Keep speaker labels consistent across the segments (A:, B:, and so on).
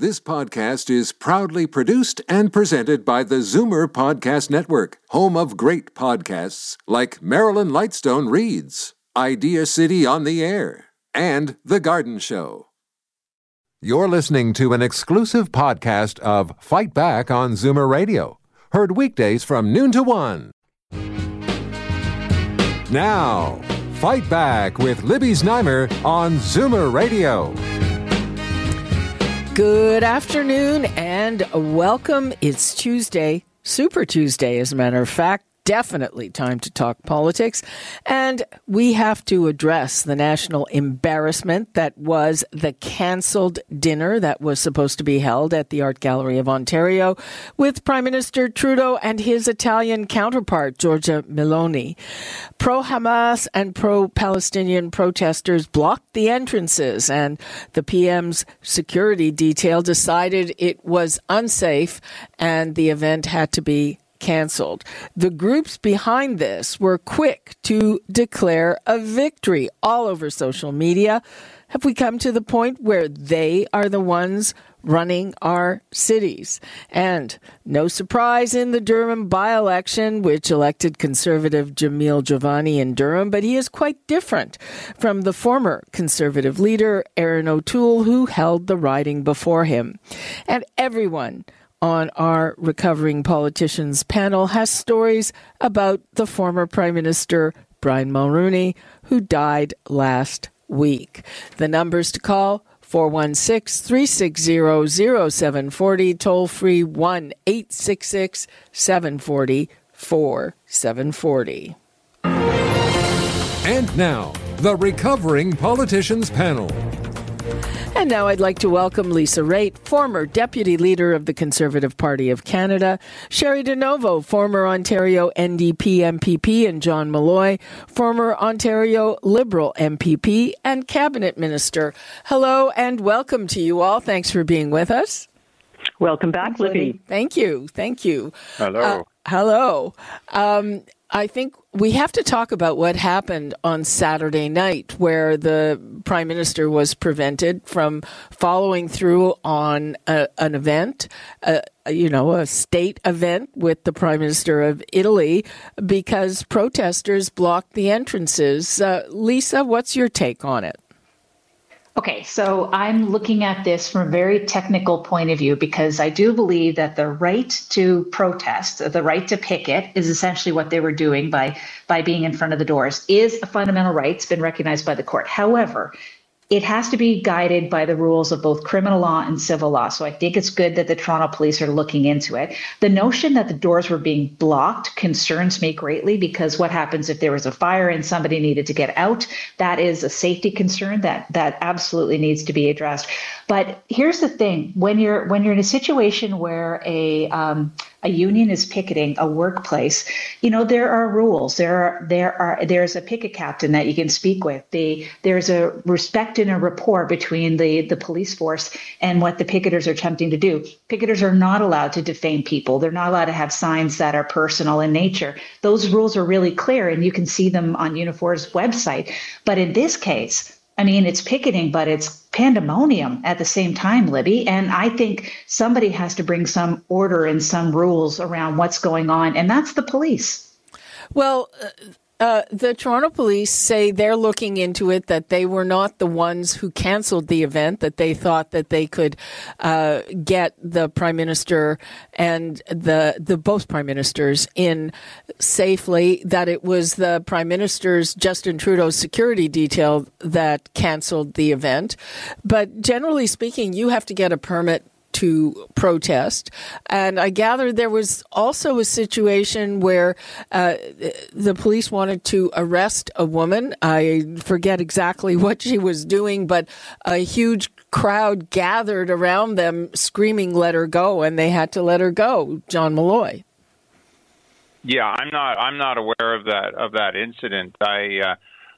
A: This podcast is proudly produced and presented by the Zoomer Podcast Network, home of great podcasts like Marilyn Lightstone Reads, Idea City on the Air, and The Garden Show. You're listening to an exclusive podcast of Fight Back on Zoomer Radio, heard weekdays from noon to 1. Now, Fight Back with Libby Znaimer on Zoomer Radio.
B: Good afternoon and welcome. It's Tuesday, Super Tuesday, as a matter of fact. Definitely time to talk politics. And we have to address the national embarrassment that was the cancelled dinner that was supposed to be held at the Art Gallery of Ontario with Prime Minister Trudeau and his Italian counterpart, Giorgia Meloni. Pro-Hamas and pro-Palestinian protesters blocked the entrances, and the PM's security detail decided it was unsafe and the event had to be canceled. The groups behind this were quick to declare a victory all over social media. Have we come to the point where they are the ones running our cities? And no surprise in the Durham by-election, which elected Conservative Jamil Jovani in Durham, but he is quite different from the former Conservative leader, Erin O'Toole, who held the riding before him. And everyone on our Recovering Politicians panel has stories about the former Prime Minister, Brian Mulroney, who died last week. The numbers to call, 416-360-0740, toll-free 1-866-740-4740.
A: And now, the Recovering Politicians panel.
B: And now I'd like to welcome Lisa Raitt, former Deputy Leader of the Conservative Party of Canada, Sherry DeNovo, former Ontario NDP MPP, and John Malloy, former Ontario Liberal MPP and Cabinet Minister. Hello and welcome to you all. Thanks for being with us.
C: Welcome back, Libby.
B: Thank you. Thank you.
D: Hello.
B: Hello. I think we have to talk about what happened on Saturday night, where the Prime Minister was prevented from following through on an event, a state event with the Prime Minister of Italy, because protesters blocked the entrances. Lisa, what's your take on it?
E: Okay, so I'm looking at this from a very technical point of view, because I do believe that the right to protest, the right to picket, is essentially what they were doing by being in front of the doors, is a fundamental right. It's been recognized by the court. However, it has to be guided by the rules of both criminal law and civil law. So I think it's good that the Toronto police are looking into it. The notion that the doors were being blocked concerns me greatly, because what happens if there was a fire and somebody needed to get out? That is a safety concern that absolutely needs to be addressed. But here's the thing: when you're in a situation where a union is picketing a workplace, there are rules. There's a picket captain that you can speak with. There's a respect and a rapport between the police force and what the picketers are attempting to do. Picketers are not allowed to defame people. They're not allowed to have signs that are personal in nature. Those rules are really clear, and you can see them on Unifor's website. But in this case, it's picketing, but it's pandemonium at the same time, Libby. And I think somebody has to bring some order and some rules around what's going on, and that's the police.
B: Well, the Toronto police say they're looking into it, that they were not the ones who canceled the event, that they thought that they could get the Prime Minister and the both Prime Ministers in safely, that it was the Prime Minister's, Justin Trudeau's security detail that canceled the event. But generally speaking, you have to get a permit to protest. And I gather there was also a situation where the police wanted to arrest a woman. I forget exactly what she was doing, but a huge crowd gathered around them screaming, "Let her go," and they had to let her go. John Malloy.
D: Yeah, I'm not aware of that incident.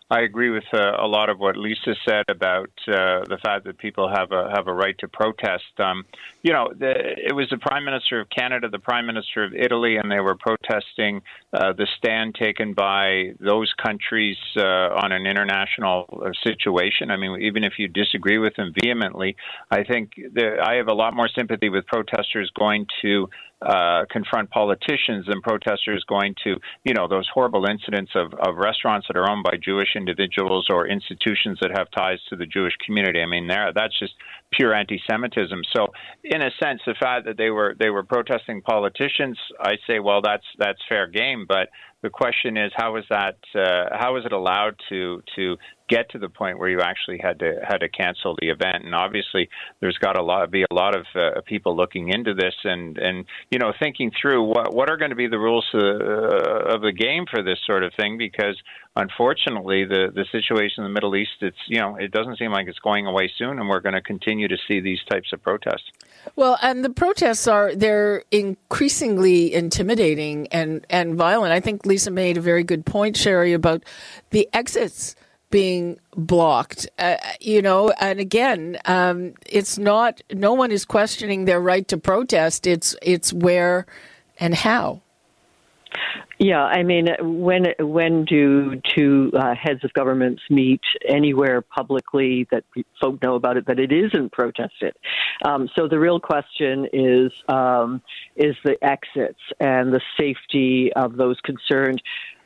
D: I agree with a lot of what Lisa said about the fact that people have a right to protest. It was the Prime Minister of Canada, the Prime Minister of Italy, and they were protesting the stand taken by those countries on an international situation. I mean, even if you disagree with them vehemently, I think I have a lot more sympathy with protesters going to confront politicians and protesters going to, those horrible incidents of restaurants that are owned by Jewish individuals or institutions that have ties to the Jewish community. I mean, that's just pure anti-Semitism. So, in a sense, the fact that they were protesting politicians, I say, well, that's fair game. But the question is, how is it allowed to get to the point where you actually had to cancel the event? And obviously, there's got to be a lot of people looking into this and thinking through what are going to be the rules of the game for this sort of thing, because unfortunately, the situation in the Middle East, it doesn't seem like it's going away soon, and we're going to continue to see these types of protests.
B: Well, and the protests they're increasingly intimidating and violent. I think Lisa made a very good point, Sherry, about the exits being blocked, and again, it's not, no one is questioning their right to protest. It's where and how.
C: Yeah, I mean, when do two heads of governments meet anywhere publicly that folk know about it, that it isn't protested? So the real question is the exits and the safety of those concerned.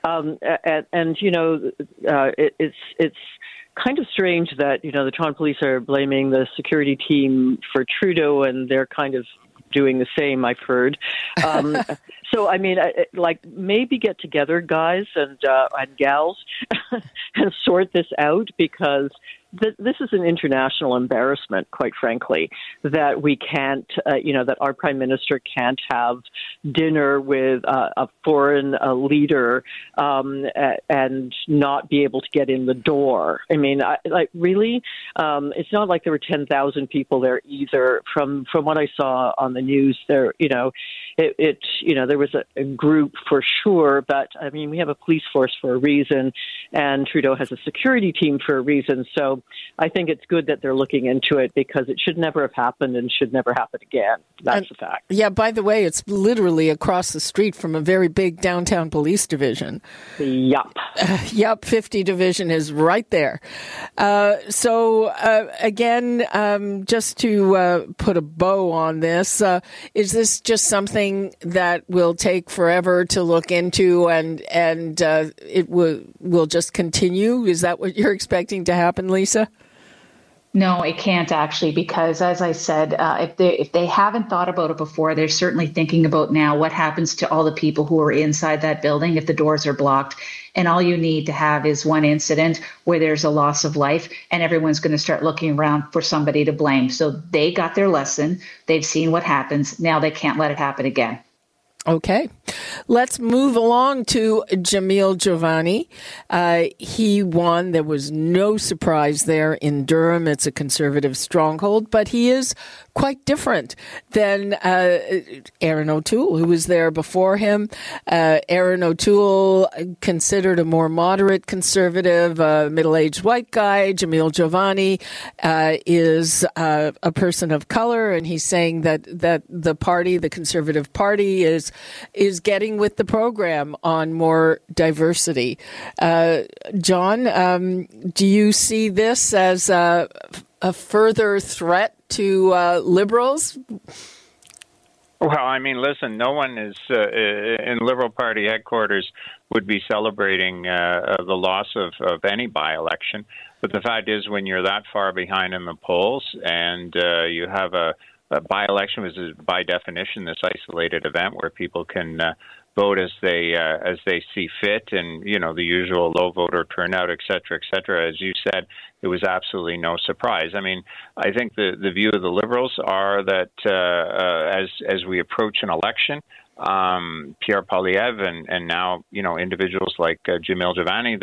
C: It's kind of strange that, the Toronto Police are blaming the security team for Trudeau, and they're kind of doing the same, I've heard. So, I mean, maybe get together, guys and gals, and sort this out, because this is an international embarrassment, quite frankly, that we can't, that our Prime Minister can't have dinner with a foreign leader and not be able to get in the door. I mean, really? It's not like there were 10,000 people there either. From what I saw on the news, there, there was a group for sure, but I mean, we have a police force for a reason, and Trudeau has a security team for a reason. So I think it's good that they're looking into it, because it should never have happened and should never happen again. That's the fact.
B: Yeah, by the way, it's literally across the street from a very big downtown police division.
C: Yup.
B: 50 Division is right there. Again, just to put a bow on this, is this just something that will take forever to look into, and it will just continue? Is that what you're expecting to happen, Lisa?
E: No, it can't actually, because as I said, if they haven't thought about it before, they're certainly thinking about now what happens to all the people who are inside that building if the doors are blocked. And all you need to have is one incident where there's a loss of life, and everyone's going to start looking around for somebody to blame. So they got their lesson. They've seen what happens. Now they can't let it happen again.
B: Okay, let's move along to Jamil Jovani. He won. There was no surprise there in Durham. It's a conservative stronghold, but he is quite different than Erin O'Toole, who was there before him. Erin O'Toole, considered a more moderate conservative, middle-aged white guy. Jamil Jovani is a person of color, and he's saying that the party, the Conservative Party, is getting with the program on more diversity. John, do you see this as a further threat to Liberals?
D: Well, I mean, listen, no one is in Liberal Party headquarters would be celebrating the loss of any by-election. But the fact is, when you're that far behind in the polls and you have a by-election, which is by definition this isolated event where people can vote as they see fit, and the usual low voter turnout, et cetera, as you said, it was absolutely no surprise. I mean, I think the view of the Liberals are that as we approach an election, Pierre Poilievre and now individuals like Jamil Jovani,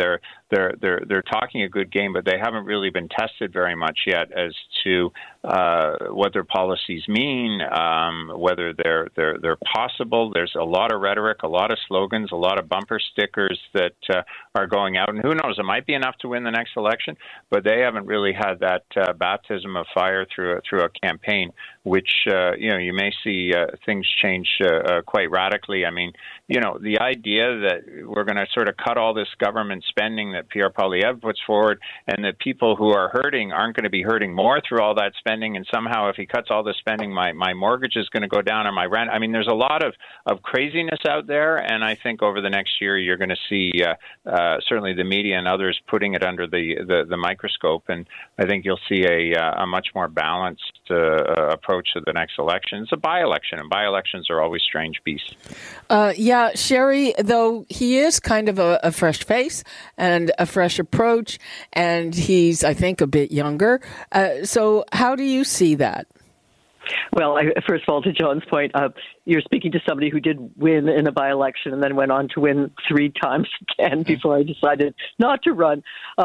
D: they're talking a good game, but they haven't really been tested very much yet as to what their policies mean, whether they're possible. There's a lot of rhetoric, a lot of slogans, a lot of bumper stickers that are going out, and who knows, it might be enough to win the next election, but they haven't really had that baptism of fire through a campaign, which you may see things change quite radically. I mean, the idea that we're going to sort of cut all this government spending that Pierre Poilievre puts forward, and that people who are hurting aren't going to be hurting more through all that spending, and somehow if he cuts all the spending, my mortgage is going to go down or my rent. I mean, there's a lot of craziness out there, and I think over the next year you're going to see certainly the media and others putting it under the microscope, and I think you'll see a much more balanced approach to the next election. It's a by-election, and by-elections are always strange beasts.
B: Yeah, Sherry, though he is kind of a fresh face and a fresh approach, and he's, I think, a bit younger. So how do you see that?
C: Well, first of all, to John's point, you're speaking to somebody who did win in a by-election and then went on to win 3 times again before I decided not to run.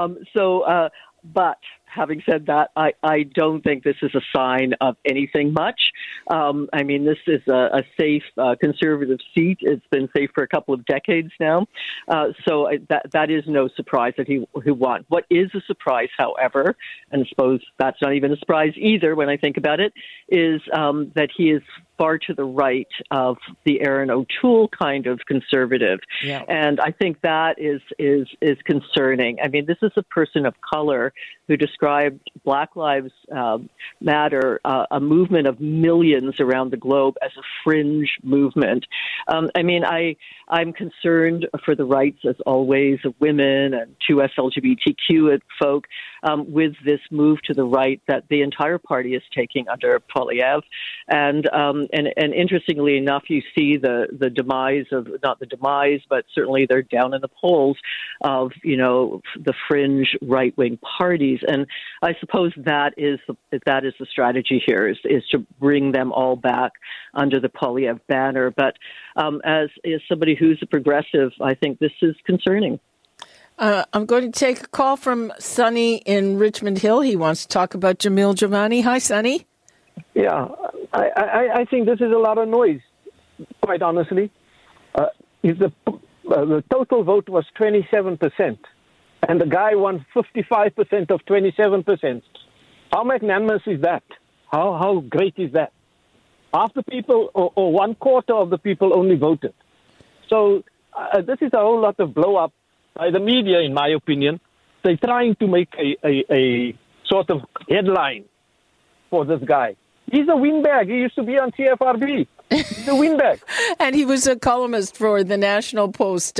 C: But having said that, I don't think this is a sign of anything much. I mean, this is a safe conservative seat. It's been safe for a couple of decades now. So that is no surprise that he won. What is a surprise, however, and I suppose that's not even a surprise either when I think about it, is that he is far to the right of the Erin O'Toole kind of conservative. Yeah. And I think that is concerning. I mean, this is a person of color who described Black Lives Matter, a movement of millions around the globe, as a fringe movement. I mean, I'm concerned for the rights, as always, of women and 2S LGBTQ folk with this move to the right that the entire party is taking under Poilievre. And interestingly enough, you see the demise of, not the demise, but certainly they're down in the polls of, the fringe right-wing parties. And I suppose that is the strategy here, is to bring them all back under the Poilievre banner. But as somebody who's a progressive, I think this is concerning.
B: I'm going to take a call from Sonny in Richmond Hill. He wants to talk about Jamil Jovani. Hi, Sonny.
F: Yeah, I think this is a lot of noise, quite honestly. If the total vote was 27%, and the guy won 55% of 27%, how magnanimous is that? How great is that? Half the people, or 1/4 of the people only voted. So this is a whole lot of blow-up by the media, in my opinion. They're trying to make a sort of headline for this guy. He's a windbag. He used to be on CFRB. He's a windbag.
B: And he was a columnist for the National Post.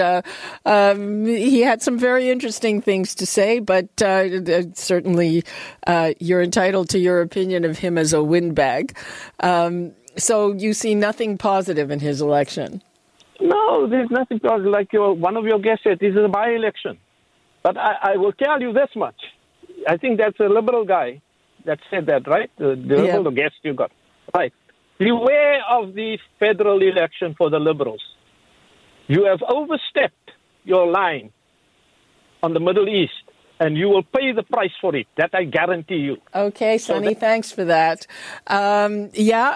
B: He had some very interesting things to say, but certainly you're entitled to your opinion of him as a windbag. So you see nothing positive in his election?
F: No, there's nothing positive. Like one of your guests said, this is a by-election. But I will tell you this much. I think that's a Liberal guy that said that, right? The Liberal guest you got. Right. Beware of the federal election for the Liberals. You have overstepped your line on the Middle East, and you will pay the price for it. That I guarantee you.
B: Okay, Sonny, thanks for that. I'm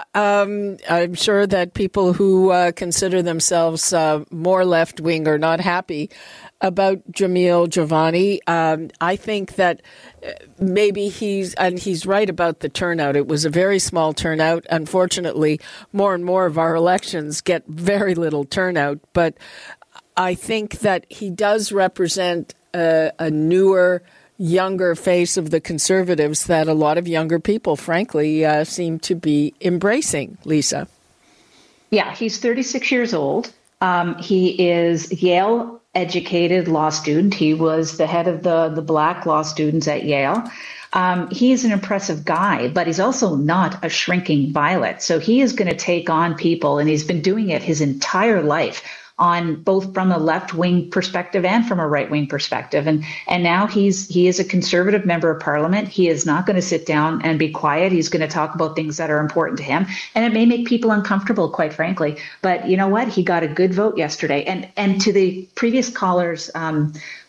B: sure that people who consider themselves more left-wing are not happy about Jamil Jovani. I think that maybe he's right about the turnout. It was a very small turnout. Unfortunately, more and more of our elections get very little turnout. But I think that he does represent a newer, younger face of the Conservatives that a lot of younger people, frankly, seem to be embracing. Lisa.
E: Yeah, he's 36 years old. He is Yale-educated law student. He was the head of the Black law students at Yale. He's an impressive guy, but he's also not a shrinking violet. So he is going to take on people, and he's been doing it his entire life, on both from a left-wing perspective and from a right-wing perspective. And now he is a Conservative member of Parliament. He is not going to sit down and be quiet. He's going to talk about things that are important to him. And it may make people uncomfortable, quite frankly. But you know what? He got a good vote yesterday. And to the previous caller's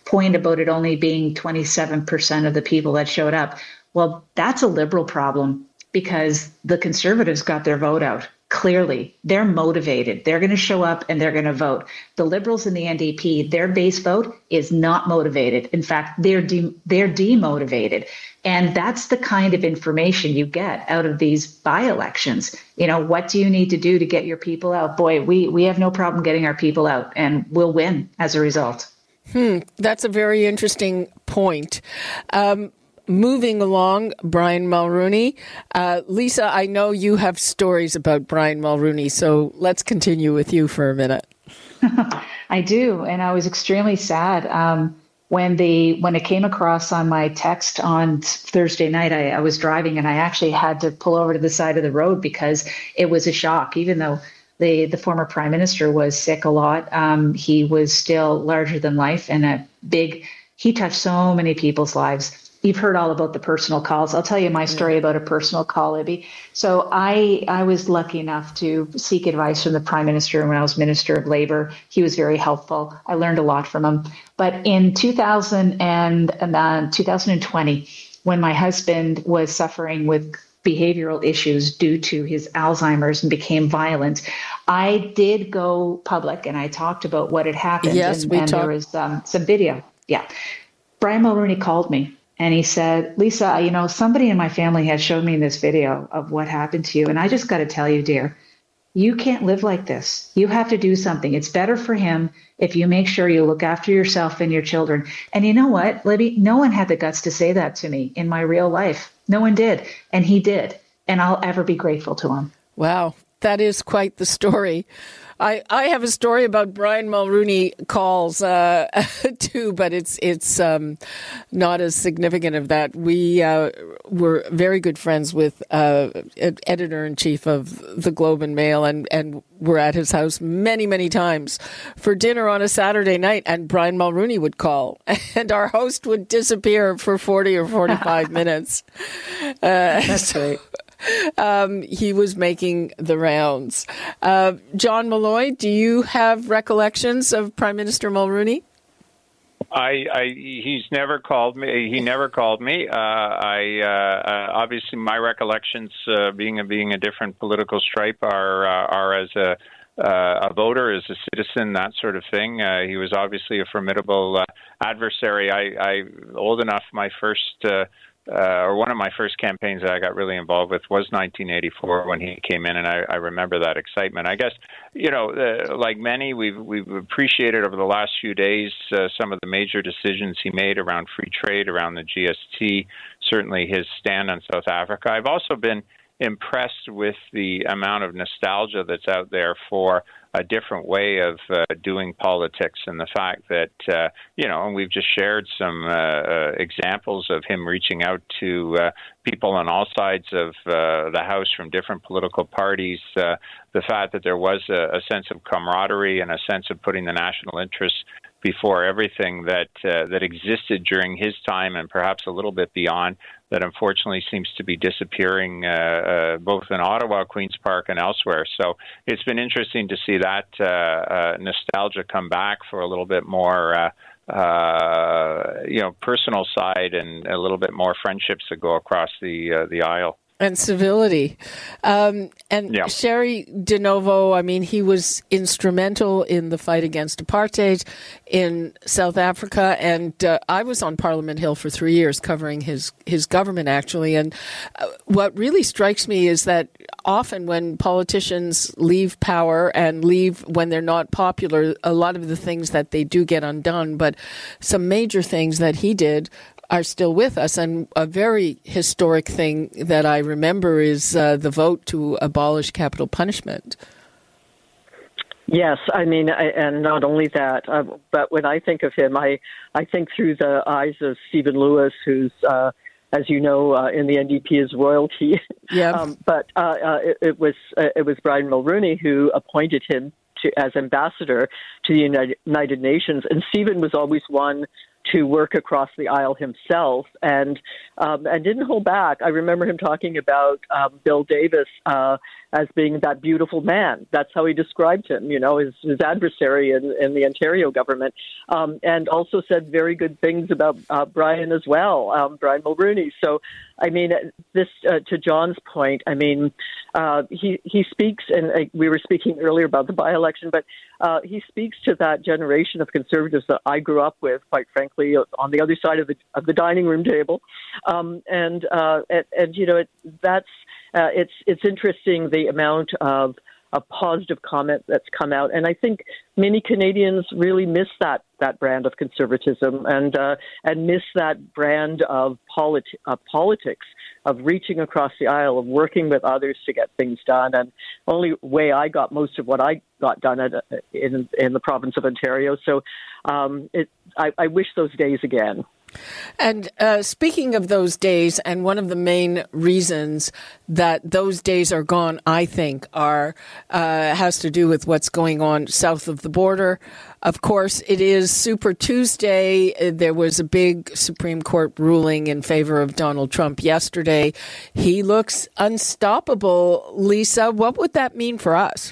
E: point about it only being 27% of the people that showed up. Well, that's a Liberal problem because the Conservatives got their vote out. Clearly, they're motivated. They're going to show up and they're going to vote. The Liberals and the NDP, their base vote is not motivated. In fact, they're demotivated. And that's the kind of information you get out of these by-elections. What do you need to do to get your people out? Boy, we have no problem getting our people out, and we'll win as a result.
B: That's a very interesting point. Moving along, Brian Mulroney. Lisa, I know you have stories about Brian Mulroney, so let's continue with you for a minute.
E: I do, and I was extremely sad when it came across on my text on Thursday night. I was driving, and I actually had to pull over to the side of the road because it was a shock. Even though the former prime minister was sick a lot, he was still larger than life and he touched so many people's lives. You've heard all about the personal calls. I'll tell you my story about a personal call, Libby. So I was lucky enough to seek advice from the Prime Minister when I was Minister of Labour. He was very helpful. I learned a lot from him. But in 2020, when my husband was suffering with behavioral issues due to his Alzheimer's and became violent, I did go public and I talked about what had happened.
B: Yes,
E: and there was some video. Yeah. Brian Mulroney called me. And he said, Lisa, somebody in my family has shown me this video of what happened to you. And I just got to tell you, dear, you can't live like this. You have to do something. It's better for him if you make sure you look after yourself and your children. And you know what, Libby? No one had the guts to say that to me in my real life. No one did. And he did. And I'll ever be grateful to him.
B: Wow. That is quite the story. I have a story about Brian Mulroney calls too, but it's not as significant of that. We were very good friends with editor-in-chief of the Globe and Mail, and were at his house many, many times for dinner on a Saturday night, and Brian Mulroney would call, and our host would disappear for 40 or 45 minutes.
E: That's great.
B: He was making the rounds. John Malloy, do you have recollections of Prime Minister Mulroney?
D: He's never called me. He never called me. Obviously my recollections, being a different political stripe, are as a voter, as a citizen, that sort of thing. He was obviously a formidable adversary. I old enough. My first. One of my first campaigns that I got really involved with was 1984 when he came in, and I remember that excitement. I guess, like many, we've appreciated over the last few days some of the major decisions he made around free trade, around the GST, certainly his stand on South Africa. I've also been impressed with the amount of nostalgia that's out there for a different way of doing politics, and the fact that, and we've just shared some examples of him reaching out to people on all sides of the House from different political parties, the fact that there was a sense of camaraderie and a sense of putting the national interest before everything that existed during his time and perhaps a little bit beyond, that unfortunately seems to be disappearing both in Ottawa, Queen's Park, and elsewhere. So it's been interesting to see that nostalgia come back for a little bit more personal side and a little bit more friendships that go across the aisle.
B: And civility. Sherry DeNovo, he was instrumental in the fight against apartheid in South Africa. And I was on Parliament Hill for 3 years covering his government, actually. And what really strikes me is that often when politicians leave power and leave when they're not popular, a lot of the things that they do get undone. But some major things that he did are still with us. And a very historic thing that I remember is the vote to abolish capital punishment.
C: Yes, and not only that, but when I think of him, I think through the eyes of Stephen Lewis, who's, as you know, in the NDP is royalty.
B: Yeah.
C: But it was Brian Mulroney who appointed him as ambassador to the United Nations, and Stephen was always one to work across the aisle himself, and didn't hold back. I remember him talking about Bill Davis as being that beautiful man. That's how he described him, his adversary in the Ontario government, and also said very good things about Brian as well, Brian Mulroney. So, I mean, this to John's point, I mean, he speaks, and we were speaking earlier about the by-election, but he speaks to that generation of conservatives that I grew up with, quite frankly, on the other side of the dining room table, it's interesting the amount of a positive comment that's come out, and I think many Canadians really miss that brand of conservatism and miss that brand of politics, of reaching across the aisle, of working with others to get things done. And only way I got most of what I got done in the province of Ontario. So I wish those days again.
B: And speaking of those days, and one of the main reasons that those days are gone, I think, has to do with what's going on south of the border. Of course, it is Super Tuesday. There was a big Supreme Court ruling in favor of Donald Trump yesterday. He looks unstoppable. Lisa, what would that mean for us?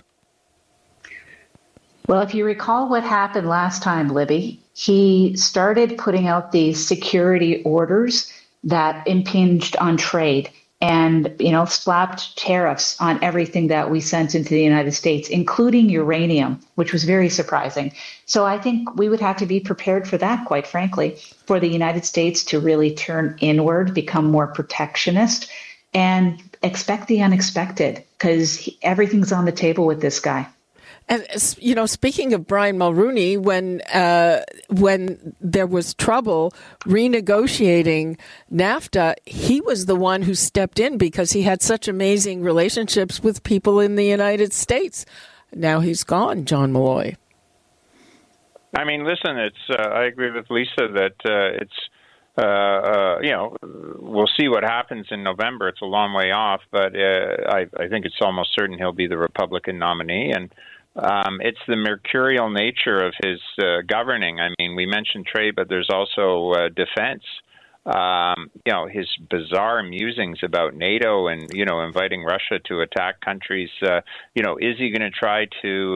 E: Well, if you recall what happened last time, Libby, he started putting out these security orders that impinged on trade and, slapped tariffs on everything that we sent into the United States, including uranium, which was very surprising. So I think we would have to be prepared for that, quite frankly, for the United States to really turn inward, become more protectionist, and expect the unexpected, because everything's on the table with this guy.
B: And, speaking of Brian Mulroney, when there was trouble renegotiating NAFTA, he was the one who stepped in because he had such amazing relationships with people in the United States. Now he's gone, John Malloy.
D: I mean, listen, I agree with Lisa that we'll see what happens in November. It's a long way off, but I think it's almost certain he'll be the Republican nominee. And it's the mercurial nature of his governing. I mean, we mentioned trade, but there's also defense. His bizarre musings about NATO and, inviting Russia to attack countries. Is he going to try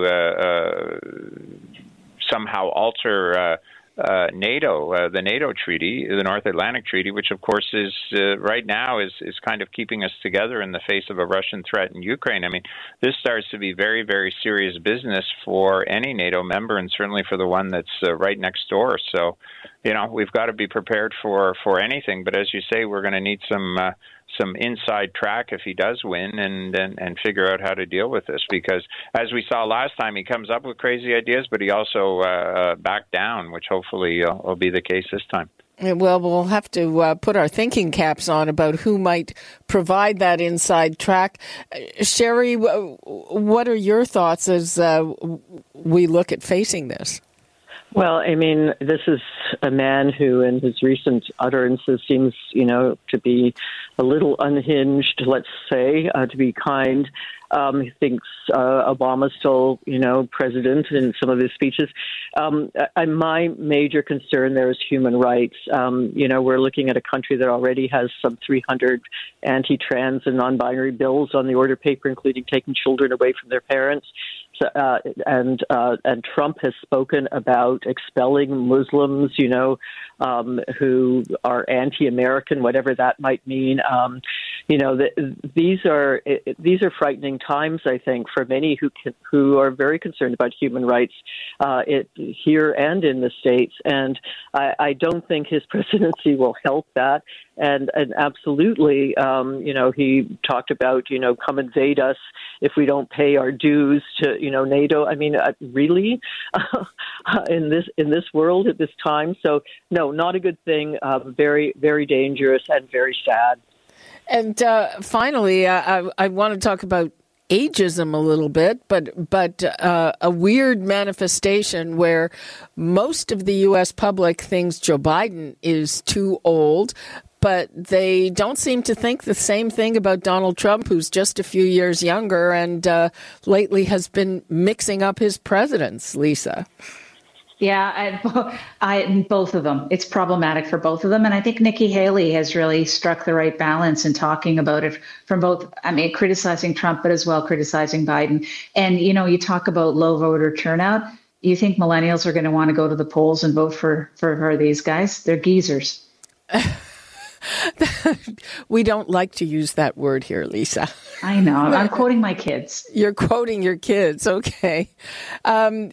D: to somehow alter NATO, the NATO treaty, the North Atlantic Treaty, which of course is right now is kind of keeping us together in the face of a Russian threat in Ukraine. I mean, this starts to be very, very serious business for any NATO member, and certainly for the one that's right next door. So, we've got to be prepared for anything. But as you say, we're going to need some inside track if he does win and figure out how to deal with this, because as we saw last time, he comes up with crazy ideas, but he also backed down, which hopefully will be the case this time.
B: Well, we'll have to put our thinking caps on about who might provide that inside track. Sherry, what are your thoughts as we look at facing this?
C: Well, I mean, this is a man who, in his recent utterances, seems, to be a little unhinged, let's say, to be kind. He thinks Obama's still, president in some of his speeches. My major concern there is human rights. We're looking at a country that already has some 300 anti-trans and non-binary bills on the order paper, including taking children away from their parents. And Trump has spoken about expelling Muslims, who are anti-American, whatever that might mean. These are frightening times, I think, for many who are very concerned about human rights here and in the States. And I don't think his presidency will help that. And absolutely, he talked about, come invade us if we don't pay our dues to, NATO. I mean, really, in this world at this time. So, no, not a good thing. Very, very dangerous and very sad.
B: And finally, I want to talk about ageism a little bit, but a weird manifestation where most of the U.S. public thinks Joe Biden is too old, but they don't seem to think the same thing about Donald Trump, who's just a few years younger and lately has been mixing up his presidents, Lisa.
E: Yeah, both of them. It's problematic for both of them. And I think Nikki Haley has really struck the right balance in talking about it from both, criticizing Trump, but as well criticizing Biden. And, you talk about low voter turnout. You think millennials are going to want to go to the polls and vote for these guys? They're geezers.
B: We don't like to use that word here, Lisa.
E: I know. I'm quoting my kids.
B: You're quoting your kids. Okay. Again,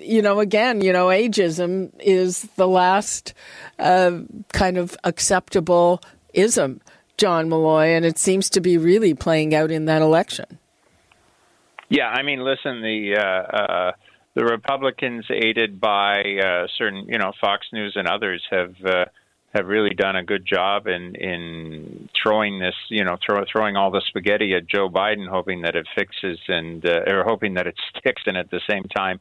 B: ageism is the last kind of acceptable ism, John Malloy, and it seems to be really playing out in that election.
D: Yeah, listen, the Republicans, aided by certain, Fox News and others, have really done a good job in throwing this, throwing all the spaghetti at Joe Biden, hoping that it fixes or hoping that it sticks, and at the same time,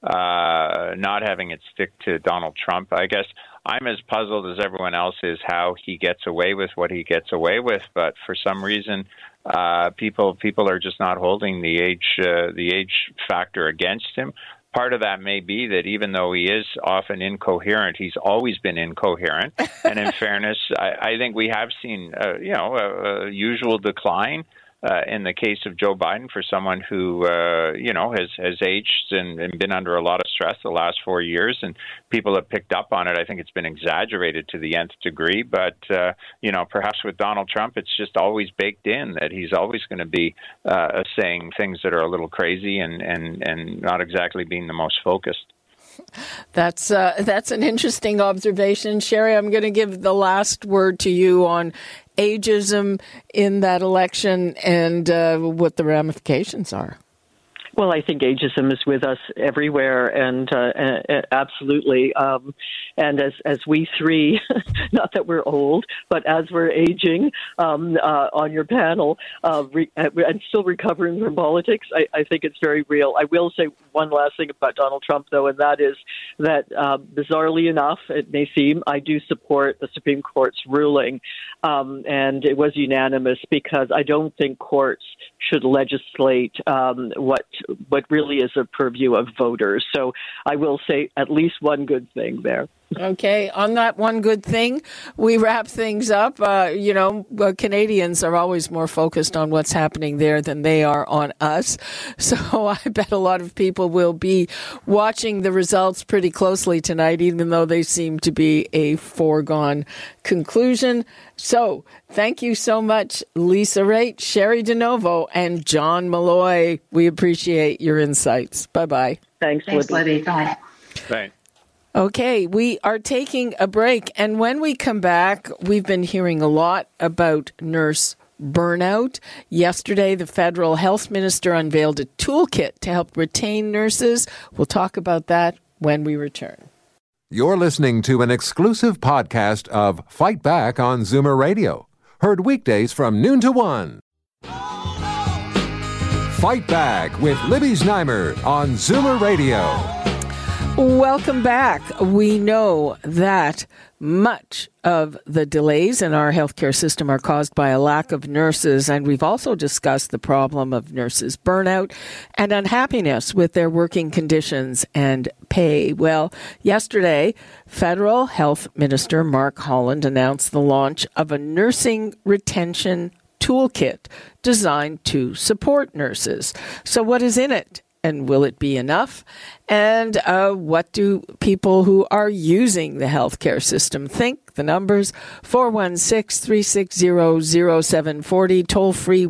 D: not having it stick to Donald Trump. I guess I'm as puzzled as everyone else is how he gets away with what he gets away with, but for some reason, people are just not holding the age factor against him. Part of that may be that even though he is often incoherent, he's always been incoherent. And in fairness, I think we have seen, a usual decline in the case of Joe Biden for someone who, has aged and been under a lot of stress the last 4 years. And people have picked up on it. I think it's been exaggerated to the nth degree. But, perhaps with Donald Trump, it's just always baked in that he's always going to be saying things that are a little crazy and not exactly being the most focused.
B: That's an interesting observation. Sherry, I'm going to give the last word to you on ageism in that election and what the ramifications are.
C: Well, I think ageism is with us everywhere, and absolutely. And as we three, not that we're old, but as we're aging on your panel and still recovering from politics, I think it's very real. I will say one last thing about Donald Trump, though, and that is that bizarrely enough, it may seem, I do support the Supreme Court's ruling, and it was unanimous because I don't think courts should legislate what really is a purview of voters. So I will say at least one good thing there.
B: Okay. On that one good thing, we wrap things up. Canadians are always more focused on what's happening there than they are on us. So I bet a lot of people will be watching the results pretty closely tonight, even though they seem to be a foregone conclusion. So thank you so much, Lisa Raitt, Sherry DeNovo, and John Malloy. We appreciate your insights. Bye-bye.
C: Thanks,
E: Libby. Bye.
D: Right.
B: Okay, we are taking a break, and when we come back, we've been hearing a lot about nurse burnout. Yesterday, the federal health minister unveiled a toolkit to help retain nurses. We'll talk about that when we return.
A: You're listening to an exclusive podcast of Fight Back on Zoomer Radio. Heard weekdays from noon to 1. Fight Back with Libby Znaimer on Zoomer Radio.
B: Welcome back. We know that much of the delays in our healthcare system are caused by a lack of nurses, and we've also discussed the problem of nurses' burnout and unhappiness with their working conditions and pay. Well, yesterday, Federal Health Minister Mark Holland announced the launch of a nursing retention toolkit designed to support nurses. So what is in it? And will it be enough? And what do people who are using the healthcare system think? The numbers, 416-360-0740, toll free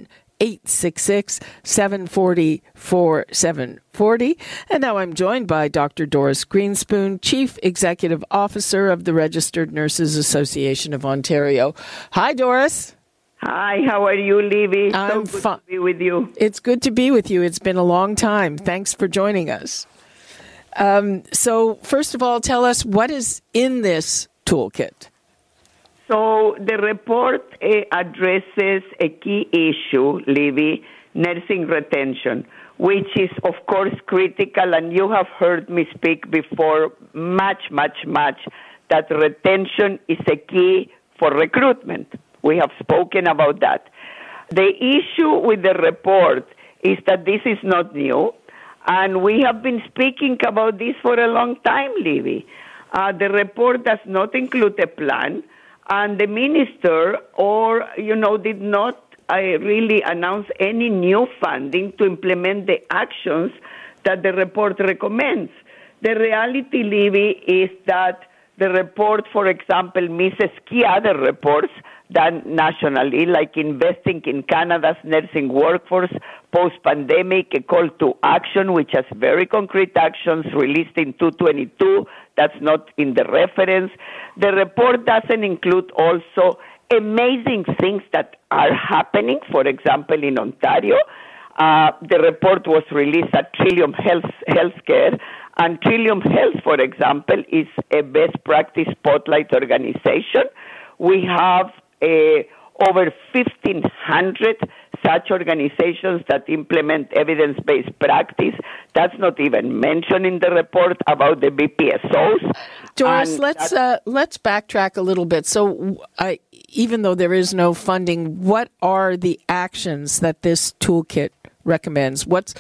B: 1-866-740-4740. And now I'm joined by Dr. Doris Greenspoon, Chief Executive Officer of the Registered Nurses Association of Ontario. Hi, Doris.
G: Hi, how are you, Libby?
B: I'm
G: so good to be with you.
B: It's good to be with you. It's been a long time. Thanks for joining us. So, first of all, tell us what is in this toolkit.
G: So, the report addresses a key issue, Libby, nursing retention, which is, of course, critical, and you have heard me speak before much, that retention is a key for recruitment. We have spoken about that. The issue with the report is that this is not new. And we have been speaking about this for a long time, Libby. The report does not include a plan, and the minister did not really announce any new funding to implement the actions that the report recommends. The reality, Libby, is that the report, for example, misses key other reports done nationally, like investing in Canada's nursing workforce post-pandemic, a call to action, which has very concrete actions released in 2022. That's not in the reference. The report doesn't include also amazing things that are happening, for example, in Ontario. The report was released at Trillium Healthcare, and Trillium Health, for example, is a best practice spotlight organization. We have over 1,500 such organizations that implement evidence-based practice. That's not even mentioned in the report about the BPSOs.
B: Doris, let's backtrack a little bit. So even though there is no funding, what are the actions that this toolkit recommends? What's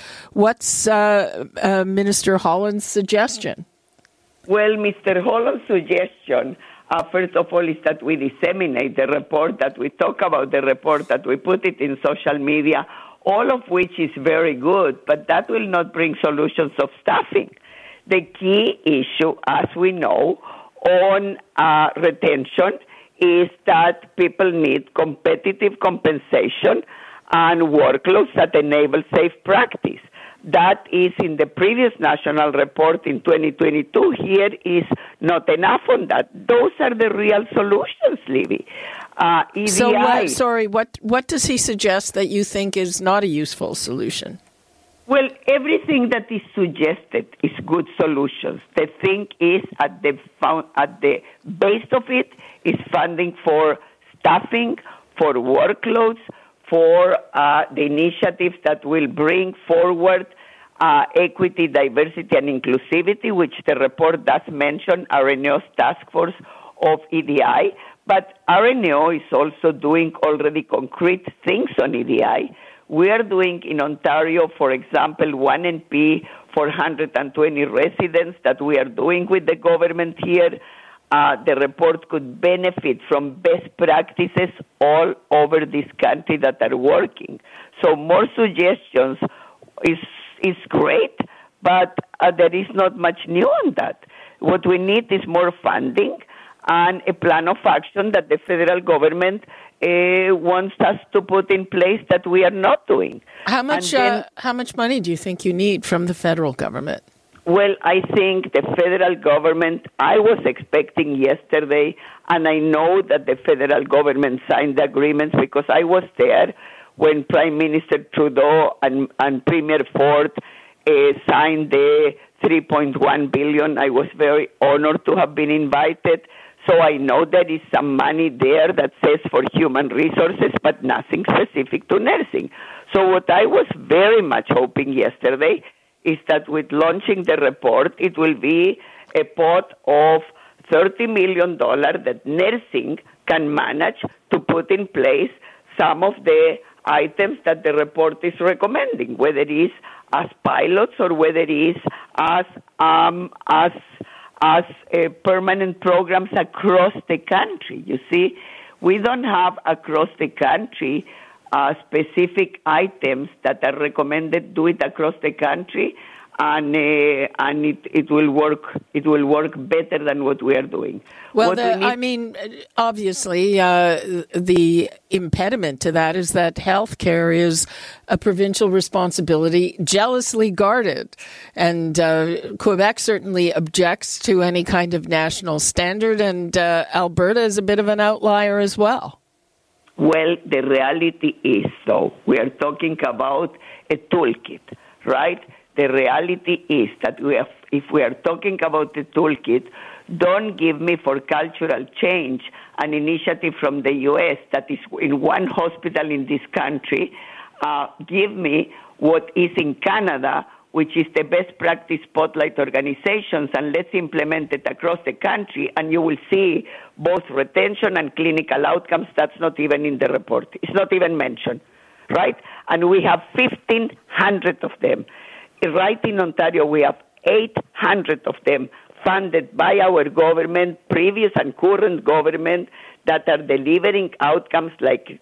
B: Minister Holland's suggestion?
G: Well, Mr. Holland's suggestion, first of all, is that we disseminate the report, that we talk about the report, that we put it in social media, all of which is very good, but that will not bring solutions of staffing. The key issue, as we know, on retention is that people need competitive compensation and workloads that enable safe practice. That is in the previous national report in 2022. Here is not enough on that. Those are the real solutions, Libby. EDI.
B: So, what does he suggest that you think is not a useful solution?
G: Well, everything that is suggested is good solutions. The thing is, at the base of it is funding for staffing, for workloads, for the initiatives that will bring forward equity, diversity, and inclusivity, which the report does mention RNO's task force of EDI. But RNO is also doing already concrete things on EDI. We are doing in Ontario, for example, 1NP for 120 residents that we are doing with the government here. The report could benefit from best practices all over this country that are working. So more suggestions is great, but there is not much new on that. What we need is more funding and a plan of action that the federal government wants us to put in place that we are not doing.
B: How much money do you think you need from the federal government?
G: Well, I think the federal government, I was expecting yesterday, and I know that the federal government signed the agreements because I was there when Prime Minister Trudeau and Premier Ford signed the $3.1 billion. I was very honored to have been invited. So I know there is some money there that says for human resources, but nothing specific to nursing. So what I was very much hoping yesterday is that with launching the report, it will be a pot of $30 million that nursing can manage to put in place some of the items that the report is recommending, whether it is as pilots or whether it is as permanent programs across the country. You see, we don't have across the country specific items that are recommended. Do it across the country, and it will work. It will work better than what we are doing.
B: Well, obviously, the impediment to that is that healthcare is a provincial responsibility, jealously guarded, and Quebec certainly objects to any kind of national standard, and Alberta is a bit of an outlier as well.
G: Well, the reality is, though, we are talking about a toolkit, right? The reality is that if we are talking about the toolkit, don't give me for cultural change an initiative from the U.S. that is in one hospital in this country. Give me what is in Canada, which is the best practice spotlight organizations, and let's implement it across the country, and you will see both retention and clinical outcomes. That's not even in the report. It's not even mentioned, right? And we have 1,500 of them. right in Ontario, we have 800 of them funded by our government, previous and current government, that are delivering outcomes like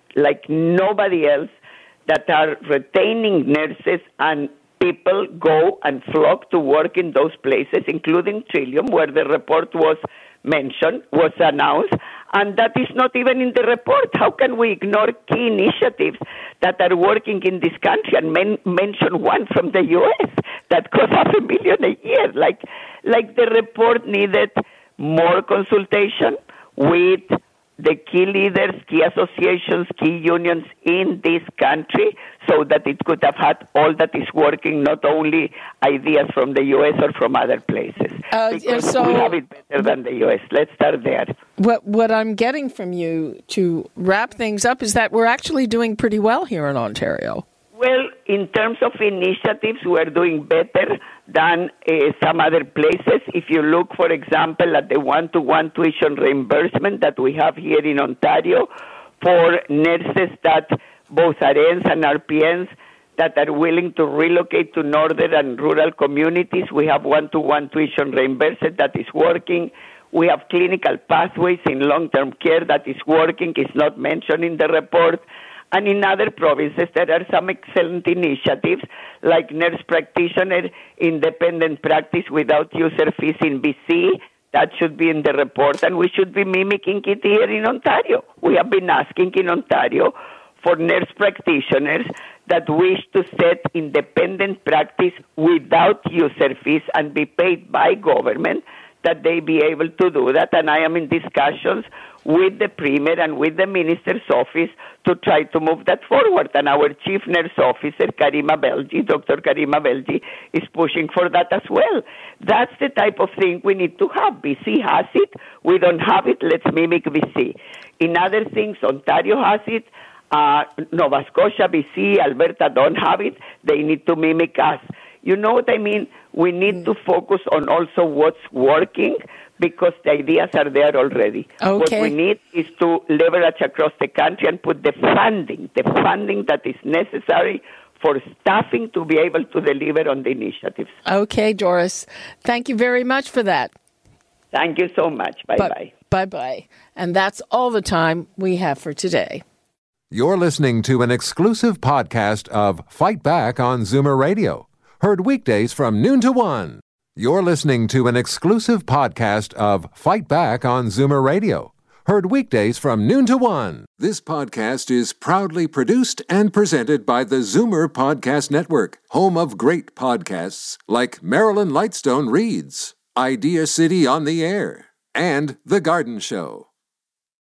G: nobody else, that are retaining nurses, and people go and flock to work in those places, including Trillium, where the report was mentioned, was announced, and that is not even in the report. How can we ignore key initiatives that are working in this country and mention one from the U.S. that costs $500,000 a year? Like the report needed more consultation with the key leaders, key associations, key unions in this country, so that it could have had all that is working, not only ideas from the U.S. or from other places. Because we have it better than the U.S. Let's start there.
B: What I'm getting from you to wrap things up is that we're actually doing pretty well here in Ontario.
G: Well, in terms of initiatives, we're doing better than some other places. If you look, for example, at the one-to-one tuition reimbursement that we have here in Ontario for nurses, that both RNs and RPNs that are willing to relocate to northern and rural communities, we have one-to-one tuition reimbursement that is working. We have clinical pathways in long-term care that is working. It's not mentioned in the report. And in other provinces, there are some excellent initiatives, like nurse practitioner independent practice without user fees in BC. That should be in the report, and we should be mimicking it here in Ontario. We have been asking in Ontario for nurse practitioners that wish to set independent practice without user fees and be paid by government, that they be able to do that. And I am in discussions with the Premier and with the Minister's office to try to move that forward. And our Chief Nurse Officer, Karima Belgi, Dr. Karima Belgi, is pushing for that as well. That's the type of thing we need to have. BC has it. We don't have it. Let's mimic BC. In other things, Ontario has it. Nova Scotia, BC, Alberta don't have it. They need to mimic us. You know what I mean? We need to focus on also what's working, because the ideas are there already.
B: Okay.
G: What we need is to leverage across the country and put the funding that is necessary for staffing to be able to deliver on the initiatives.
B: Okay, Doris. Thank you very much for that.
G: Thank you so much. Bye-bye.
B: Bye-bye. And that's all the time we have for today.
A: You're listening to an exclusive podcast of Fight Back on Zoomer Radio. Heard weekdays from noon to 1. You're listening to an exclusive podcast of Fight Back on Zoomer Radio. Heard weekdays from noon to 1. This podcast is proudly produced and presented by the Zoomer Podcast Network, home of great podcasts like Marilyn Lightstone Reads, Idea City on the Air, and The Garden Show.